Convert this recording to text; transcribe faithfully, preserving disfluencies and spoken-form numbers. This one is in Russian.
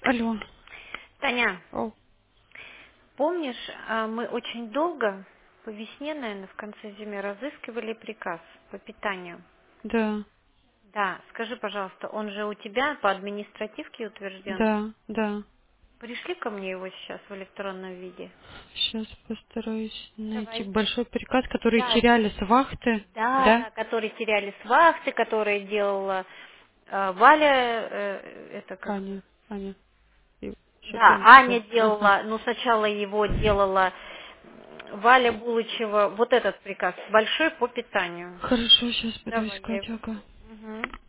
Алло. Таня, О, помнишь, а, мы очень долго, по весне, наверное, в конце зимы, разыскивали приказ по питанию? да, Да, скажи, пожалуйста, он же у тебя по административке утвержден? да, да. Пришли ко мне его сейчас в электронном виде? Сейчас постараюсь найти Давай. большой приказ, который Да, теряли с вахты, да, да? да, которые теряли с вахты, которые делала э, Валя, э, это как... Аня, Аня. И что-то Да, еще. Аня Ага. делала, ну сначала его делала м, Валя Булычева, вот этот приказ, большой по питанию. Хорошо, сейчас буду Давай, я искать, его. ага. Мгм.